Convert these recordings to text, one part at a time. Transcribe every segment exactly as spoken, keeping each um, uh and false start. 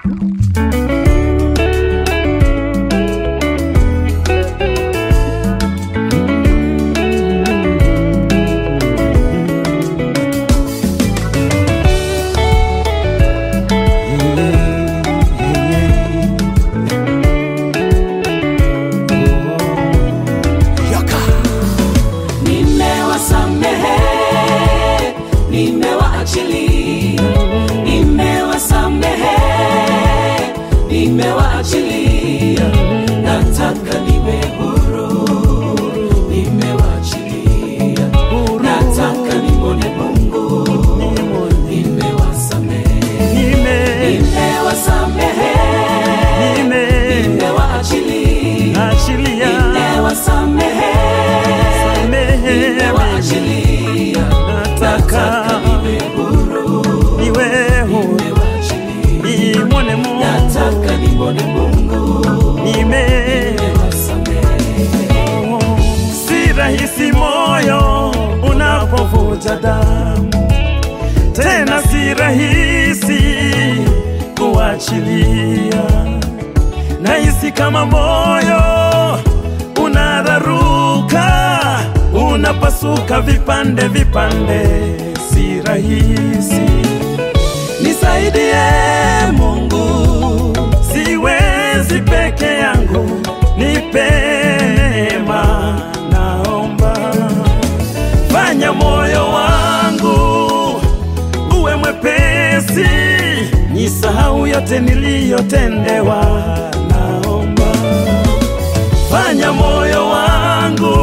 Nimewaachilia, nataka niwe huru. Nimewaachilia, nataka nimwone Mungu. Nimewasamehe, nimewasamehe, nimewaachilia, nimewasamehe, nimewaachilia, nataka niwe huru. Niwe huru, nimwone Mungu. Nataka nimwone Mungu. Nimewasamehe. Si rahisi moyo unapovuja damu, tena si rahisi kuachilia. Nahisi kama moyo unararuka, unapasuka vipande vipande, si rahisi. Nisaidie Mungu, siwezi peke yangu, nipe neema naomba. Fanya moyo wangu uwe mwepesi, nisahau yote niliyotendewa naomba. Fanya moyo wangu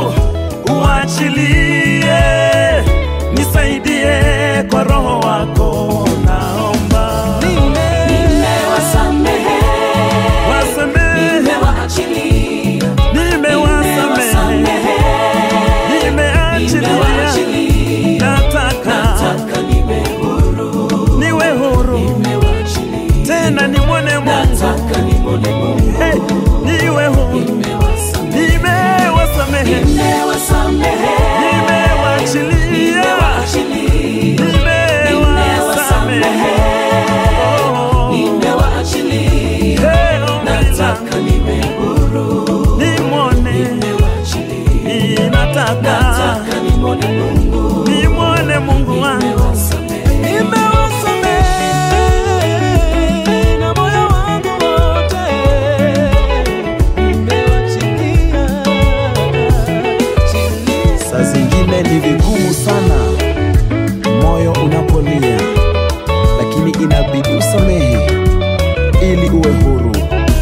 uachilie, nisaidie kwa Roho wako naomba. Nimewasamehe, nimewaachilia, nimewasamehe, nimeachilia, nataka niwe huru. Niwe huru, tena nimwone Mungu. Nataka nimwone Mungu. Hey, niwe huru, nimewasamehe, nimewasamehe, nimewaachilia, nimewasamehe, nimewaachilia, nataka niwe huru. Nimwone, nataka nimwone Mungu. Nimwone Mungu wangu. Saa zingine ni vigumu sana moyo unapolia, lakini inabidi usamehe ili uwe huru.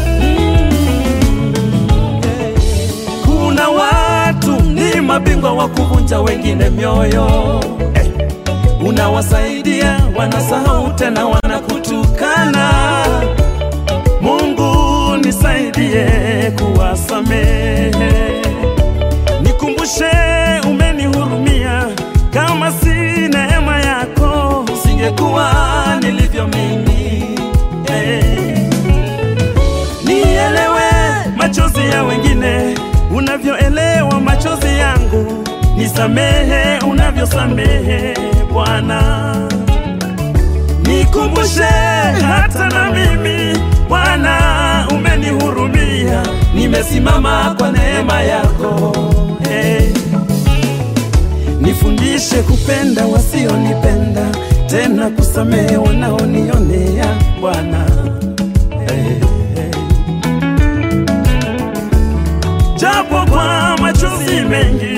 Kuna watu ni mabingwa wa kuvunja wengine mioyo. eh. Unawasaidia, wanasahau tena wanakutukana. Mungu nisaidie kuwasamehe. Nikumbushe umenihurumia, kama si neema yako singekuwa nilivyo mimi. hey. Nielewe machozi ya wengine unavyoelewa machozi yangu, nisamehe unavyosamehe Bwana. Nikumbushe hata na mimi Bwana umenihurumia, nimesimama kwa neema yako. hey. Nifundishe kupenda wasionipenda, tena kusamehe wanaonionea Bwana. hey, hey. Japo kwa machozi mengi